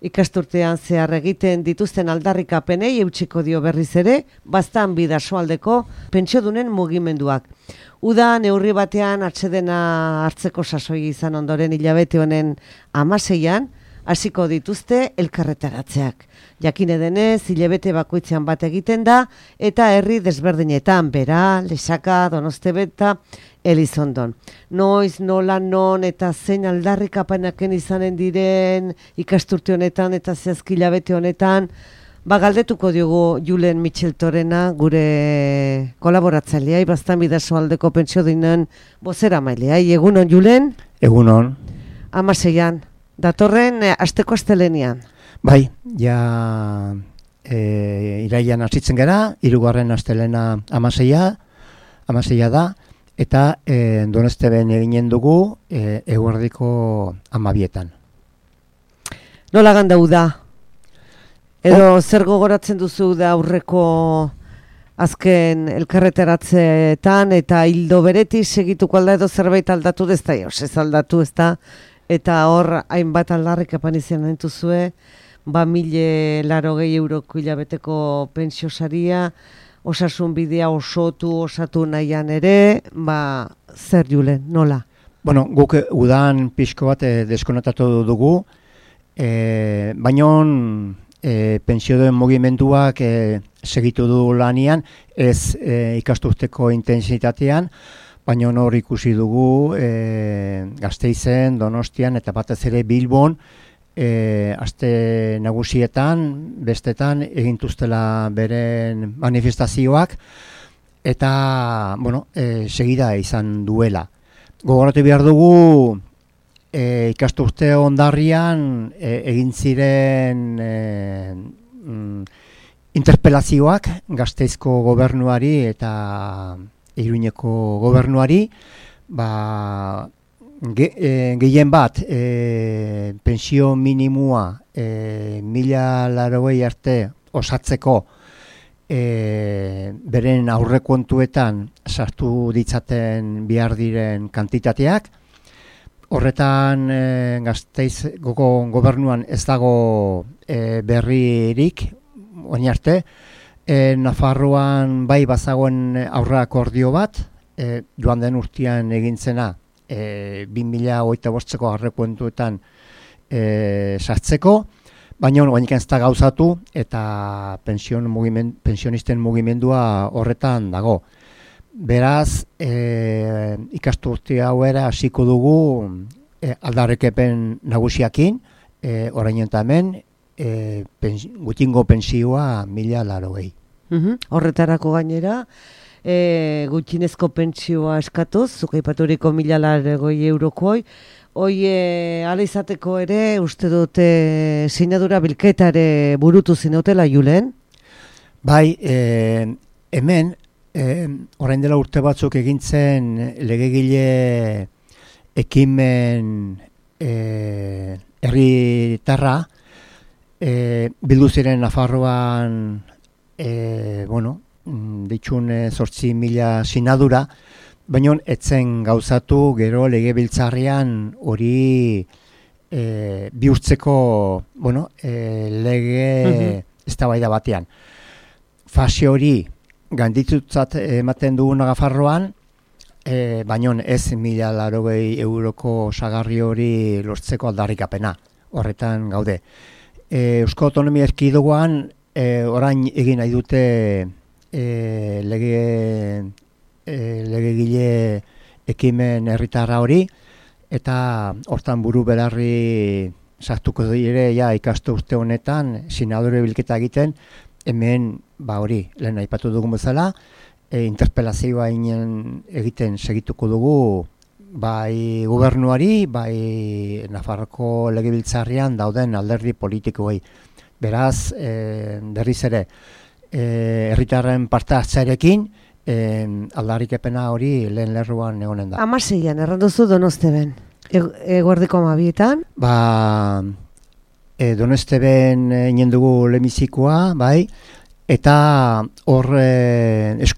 Ikasturtean zehar egiten dituzten aldarrikapenei eutsiko dio berriz ere, baztan bidasoaldeko pentsiodunen mugimenduak. Uda neurri batean atsedena hartzeko sasoi izan ondoren hilabete honen 16an, hasiko dituzte elkarretaratzeak. Jakine denez, hilabete bakoitzean bat egiten da, eta herri desberdinetan, Bera, Lexaka, Donostebeta, Elizondon. Noiz, nola, non eta zein aldarrikapenaken izanen diren ikasturte honetan eta zehazki hilabete honetan, galdetuko diogu Julen Mitxeltorena, gure kolaboratzailea, baztan bidasoaldeko pentsiodinen bozeramailea. Egunon, Julen? Egunon. 16an. Datorren asteko astelenian. Bai, ja irailean hasitzen gara, 3. astelena 16a da, eta Donosteben eginen dugu eguerdiko 12etan. Nola gandau da? Edo zer gogoratzen duzu da aurreko azken elkarretaratzeetan eta hildo beretik segituko alda edo zerbait aldatu dezta, ez aldatu ez da, eta hor hainbat aldarrikapen izan dituzue, 1.080 euroko hilabeteko pentsiosaria, osasun bidea osatu nahian ere, zer Julen, nola? Bueno, guk udan pixko bat deskonotatu dugu, baina pentsioen mugimenduak segitu du lanian, ez ikasturteko intensitatean, baina hor ikusi dugu Gasteizen, Donostian eta batez ere Bilbon aste nagusietan, bestetan egintuztela beren manifestazioak eta segida izan duela. Gogoratu behar dugu ikasturte ondarrian egin ziren interpelazioak Gasteizko gobernuari eta Iruñeko gobernuari, gehien bat pentsio minimua 1.080 arte osatzeko beren aurrekontuetan sartu ditzaten behar diren kantitateak. Horretan Gasteizko gobernuan ez dago berririk, orain arte. Nafarroan bai bazagoen aurra akordio bat, joan den urtean egintzena 2025ko aurrekontuetan sartzeko, baina orain ez da gauzatu eta pensionisten mugimendua horretan dago. Beraz, ikasturte hauera hasiko dugu aldarrikapen nagusiakin, orain eta hemen, gutingo pentsioa 1.080. Horretarako gainera, gutxinezko pentsioa eskatuz, zuk aipaturiko 1.080 eurokoi, ala izateko ere, uste dute sinadura bilketare burutu zinutela, Julen? Bai, hemen, orain dela urte batzuk egintzen legegile ekimen herritarra, bildu ziren Nafarroan ditxun 8.000 sinadura, baina etzen gauzatu gero legebiltzarrean hori bihurtzeko lege eztabaida batean. Fase hori gainditutzat ematen dugu Nafarroan, baina ez 1.080 euroko osagarri hori lortzeko aldarrikapena. Horretan gaude. Eusko Autonomia Erkidegoan orain egin nahi dute legegile ekimen herritarra hori, eta hortan buru belarri sartuko dire ikasturte honetan sinadure bilketa egiten, hemen hori lehen aipatu dugun bezala, interpelazioa egiten segituko dugu bai gobernuari, bai Nafarroko legebiltzarrean dauden alderdi politikoei. Beraz, berriz ere, herritarren parte hartzearekin, aldarrikapena hori lehen lerruan egonen da. 16an, erranduzu Donosteben, eguerdiko 12etan? Donosteben inen dugu lehenbizikoa, bai, eta hor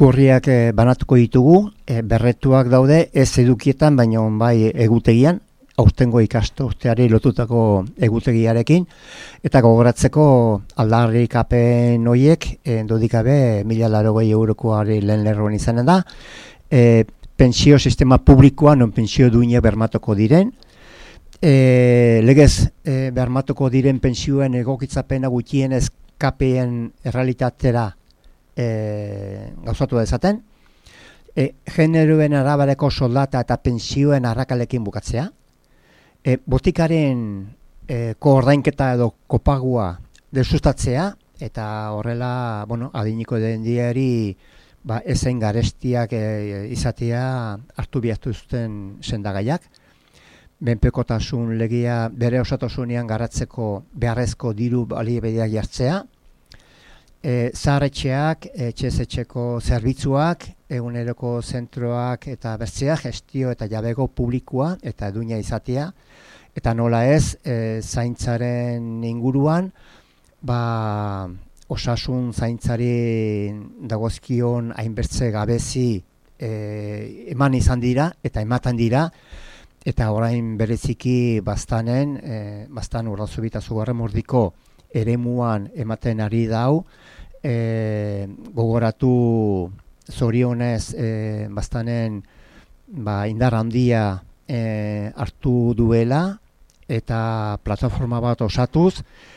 eskurriak banatuko ditugu, berretuak daude, ez edukietan, baina bai egutegian, aurtengo ikasturteari lotutako egutegiarekin, eta gogoratzeko aldarrikapen horiek, dodikabe 1.080 eurokoari lehen lerroan izanen da, pentsio sistema publikoa non pentsio duinak bermatuko diren, legez bermatuko diren pentsioen egokitzapena gutxienez KPN errealitatera gauzatu dezaten, generoen arabareko soldata eta pentsioen arrakalekin bukatzea, botikaren koordainketa edo kopagua desustatzea, eta horrela, adiniko den diari ezen garestiak izatea hartu bihartu zuten sendagaiak, menpekotasun legia bere osotasunean garatzeko beharrezko diru baliabideak jartzea, zaharretxeak, etxez-etxeko zerbitzuak, eguneroko zentroak eta bertzea, gestio eta jabego publikoa eta duina izatea, eta nola ez, zaintzaren inguruan, osasun zaintzari dagozkion hainbertze gabezi eman izan dira eta ematen dira, eta orain bereziki bastan Urdazubita Zugarren Mordiko eremuan ematen ari dau, gogoratu zorionez bastanen indar handia hartu duela, eta plataforma bat osatuz,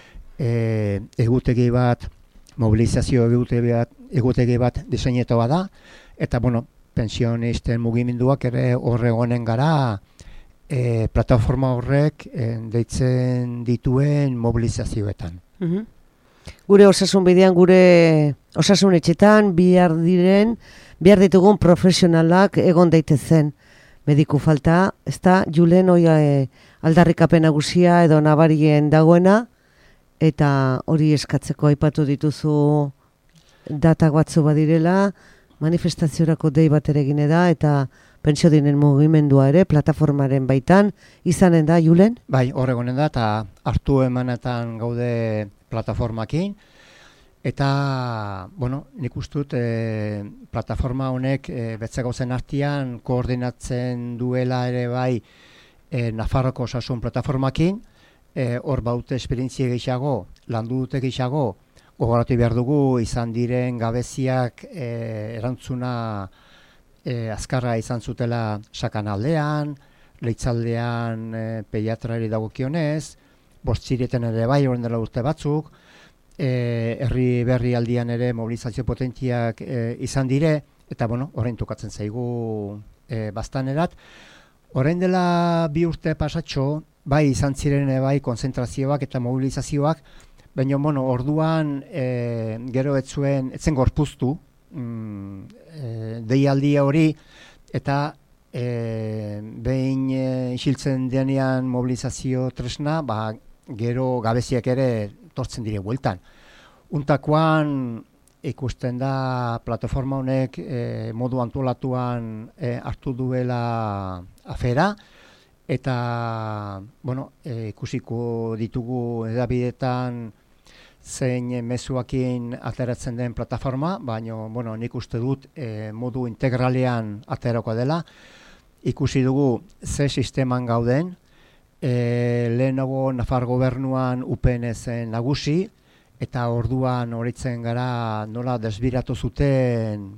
egutegi bat, mobilizazio egutegi bat diseinetua da, eta pensionisten mugimenduak ere horregonen gara, plataforma horrek deitzen dituen mobilizazioetan. Gure osasun bidean, gure osasun etxetan, behar ditugun profesionalak egon daitezen. Mediku falta, ez da, Julen, aldarrikapen nagusia edo nabarien dagoena, eta hori eskatzeko aipatu dituzu datak batzu badirela, manifestaziorako dei bat ere gine da, eta pentsiodinen mugimendua ere, plataformaren baitan, izanen da, Julen? Bai, horregonen da, eta hartu emanetan gaude plataformakin, eta, nik ustut, plataforma honek betze gauzen artean koordinatzen duela ere bai Nafarroko osasun plataformakin, hor baute esperientzia gehiago, landu dute gehiago, gogoratu behar dugu izan diren gabeziak erantzuna azkarra izan zutela Sakanaldean, Leitzaldean pediatrari dagokionez, Bortzireten ere bai horren dela urte batzuk, herri berri aldian ere mobilizazio potentziak izan dire, eta orain tokatzen zaigu bastanerat. Orain dela 2 urte pasatxo, bai izan ziren bai konzentrazioak eta mobilizazioak, baina orduan gero etzen gorpuztu deialdia hori, eta behin isiltzen denean mobilizazio tresna, gero gabeziak ere tortzen dire bueltan. Untakoan ikusten da plataforma honek modu antolatuan hartu duela afera, eta ikusiko ditugu edabidetan zein mezuakin ateratzen den plataforma, baina nik uste dut modu integralean aterako dela. Ikusi dugu ze sisteman gauden, lehenago Nafar gobernuan UPN-zen nagusi, eta orduan horitzen gara nola desbiratu zuten,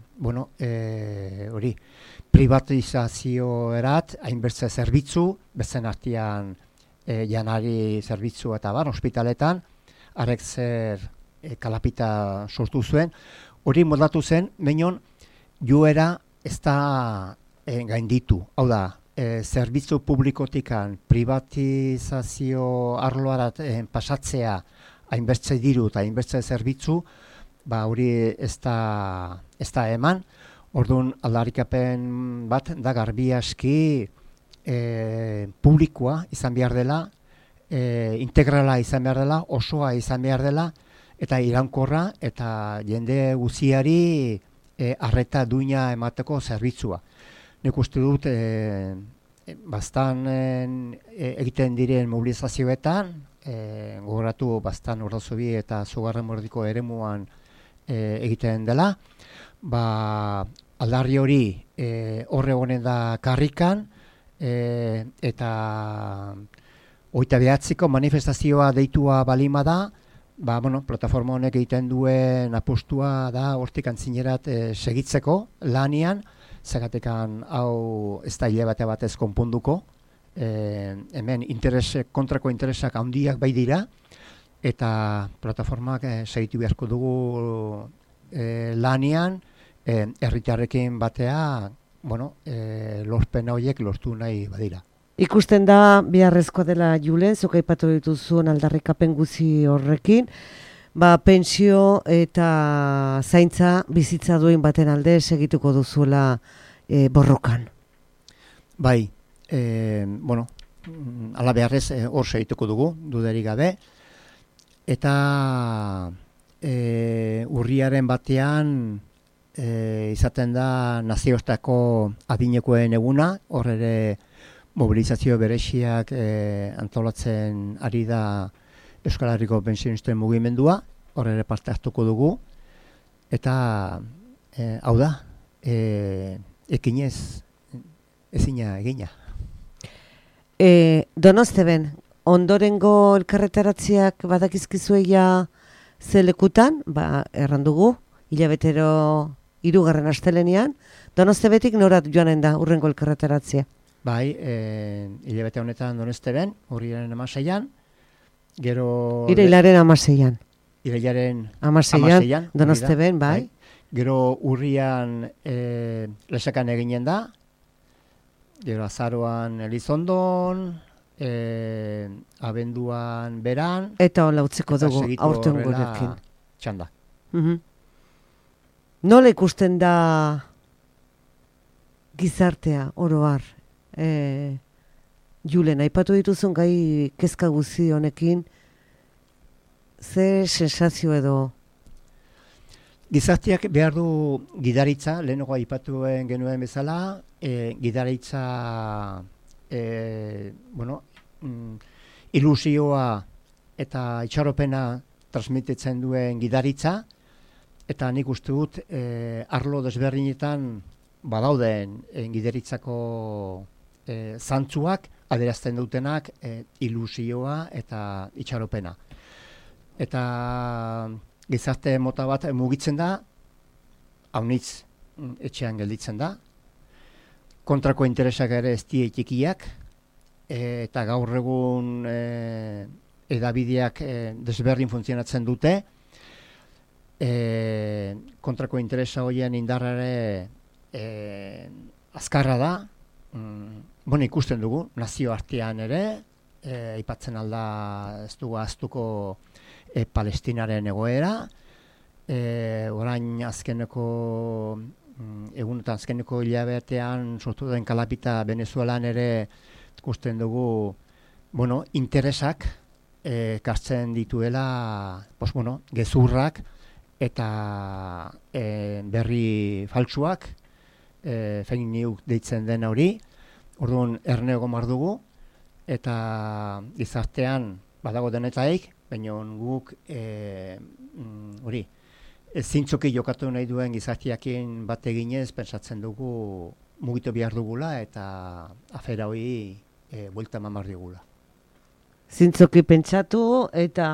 hori, privatizazio erat, hainbertze zerbitzu, bezen artean janari zerbitzu eta ospitaletan, harek zer kalapita sortu zuen, hori modatu zen, meinon joera ez da gainditu, hau da, zerbitzu publikotikan privatizazio arloarat pasatzea hainbertze diru eta hainbertze zerbitzu, hori ez da eman. Orduan aldarrikapen bat da garbi aski publikoa izan behar dela, integrala izan behar dela, osoa izan behar dela, eta irankorra eta jende guziari arreta duina emateko zerbitzua. Nik uste dut bastan egiten diren mobilizazioetan, gogoratu bastan Urdazubi eta Zugarren Mordiko eremuan egiten dela, aldarri hori horre honen da karrikan, eta 29ko manifestazioa deitua balima da, plataforma honek egiten duen apustua da hortik antzinerat segitzeko lanian, zagatekan hau ez da hilabete batez konponduko, hemen kontrako interesak handiak bai dira, eta plataformak segitu beharko dugu lanian, herritarrekin batea, lorpen horiek lortu nahi badira. Ikusten da, biharrezkoa dela Julen, zuk aipatu dituzuen aldarrikapen guzi horrekin, pentsio eta zaintza bizitza duen baten alde segituko duzuela borrokan. Bai, ala beharrez hor segituko dugu, dudarik gabe, eta urriaren batean izaten da nazioarteko adinekoen eguna, hor ere mobilizazio bereziak antolatzen ari da Euskal Herriko Pentsionisten mugimendua, hor ere parte hartuko dugu, eta hau da, ekinez ezina egina. Donosteben, ondorengo elkarretaratziak badakizkizueia zelekutan, errandugu, hilabetero 3. astelenean, Donostebetik norat joanen da urrengo elkarretaratzia? Bai, hilabete honetan Donosteben, urriaren 16an, gero... Irailaren 16an. Irailaren 16an, Donosteben, bai. Gero urrian Lesakan eginen da, gero azaroan Elizondon, abenduan Beran... Eta hola utziko dugu, aurten gurekin. Txanda. Nola ikusten da gizartea, oroar? Julen, aipatu dituzun gai kezka guzi honekin, ze sensazio edo? Gizarteak behar du gidaritza, lehenago aipatuen genuen bezala, gidaritza, ilusioa eta itxaropena transmititzen duen gidaritza, eta nik uste dut arlo desberdinetan badauden gidaritzako zantzuak, adierazten dutenak ilusioa eta itxaropena. Eta gizarte mota bat mugitzen da, haunitz etxean gelditzen da, kontrako interesak ere ez die txikiak, eta gaur egun edabideak desberdin funtzionatzen dute, kontrako interesa horien indarrare azkarra da, ikusten dugu, nazio artean ere, aipatzen alda ez dugu ahaztuko Palestinaren egoera, orain azkeneko egunetan azkeneko hilabetean sortu den kalapita Venezuelan ere ikusten dugu interesak kartzen dituela gezurrak eta berri faltsuak, fake news deitzen den hori, orduan erne egon behar dugu, eta gizartean badago denetaik, baina guk zintzoki jokatu nahi duen gizarteakin bat eginez, pentsatzen dugu mugitu behar dugula eta afera hori buelta eman behar digula. Zintzoki pentsatu eta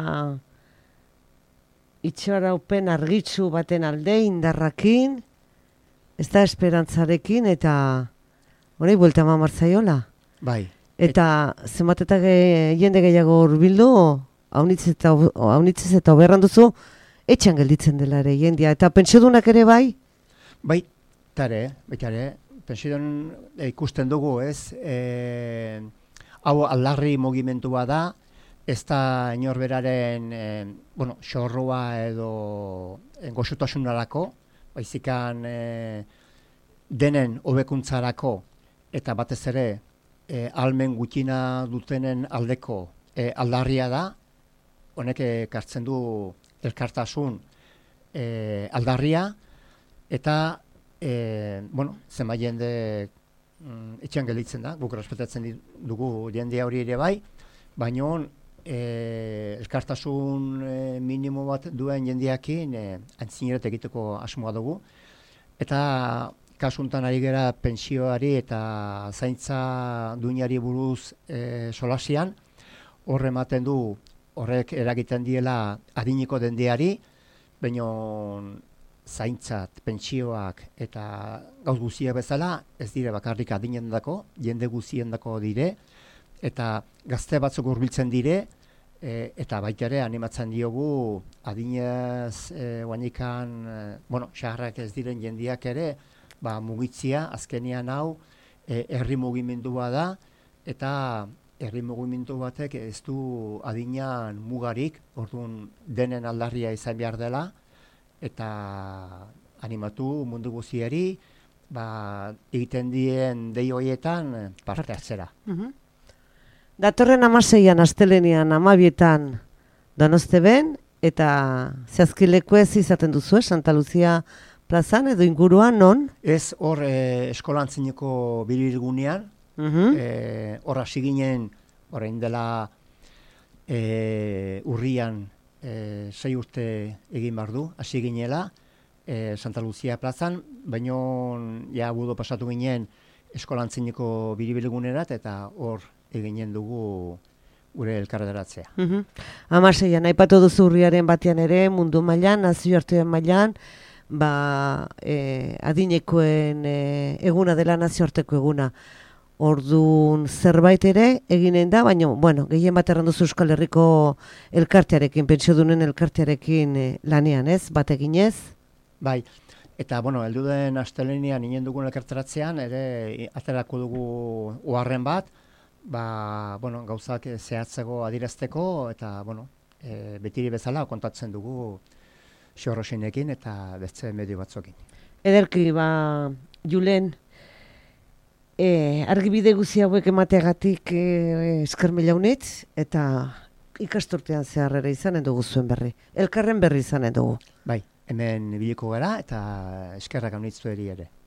itxaraupen argitsu baten alde indarrakin, ez da esperantzarekin eta hori buelta eman behar zaiola. Bai. Eta zenbatetak jende gehiago hurbildu, haunitzez eta oberran duzu, etxan gelditzen dela ere jendia. Eta pentsiodunak ere bai? Baitare, pentsiodun ikusten dugu, ez? Hau aldarri mugimentua da, ez da inorberaren xorroa edo goxotasunarako, baizikan denen hobekuntzarako eta batez ere almen gutxina dutenen aldeko aldarria da, honek ekartzen du elkartasun aldarria, eta zenbait jende etxean gelditzen da, guk respetatzen dugu jendea hori ere bai, baina elkartasun minimo bat duen jendeakin antzineret egiteko asmoa dugu, eta kasuntan ari gera pentsioari eta zaintza duinari buruz solasian, horre ematen du, horrek eragiten diela adiniko dendeari, baina zaintzat, pentsioak eta gauz guztiak bezala, ez dire bakarrik adinendako, jende guztiendako dire, eta gazte batzuk hurbiltzen dire, eta baita ere animatzen diogu adinez guanikan, xaharrak ez diren jendiak ere, mugitzia, azkenean hau, herri mugimendua da, eta herri mugimendu batek ez du adinean mugarik, orduan denen aldarria izan behar dela, eta animatu mundu guztiari, egiten dien dei horietan parte hartzera. Datorren 16an, astelenean, 12etan Donosteben, eta zehazkileku ez izaten duzu, Santa Lucia plazan edo inguruan, non? Ez hor eskolantzeineko birilgunean, hor hasi ginen, orain dela urrian 6 urte egin behar du, hasi ginela, Santa Lucia plazan, baina ja budo pasatu ginen eskolantzeineko biribilgunerat, eta hor eginen dugu gure elkarretaratzea. 16an, aipatu duzu urriaren batean ere, mundu mailan, nazioartean mailan, adinekoen eguna dela nazioarteko eguna. Orduan zerbait ere eginen da, baina, gehien bat erranduzu Euskal Herriko elkartearekin, pentsiodunen elkartearekin lanean, ez? Bat eginez? Bai, eta, heldu den astelenean inen dugun elkarteratzean, ere aterako dugu oharren bat, gauzak zehatzago adirazteko, eta, betiri bezala kontatzen dugu xorroxinekin eta beste medio batzokin. Ederki, Julen, argibide guzi hauek emateagatik esker mila unitz, eta ikasturtean zehar ere izanen dugu zuen berri. Elkarren berri izanen dugu. Bai, hemen biliko gara eta eskerrak unitzu eri ere.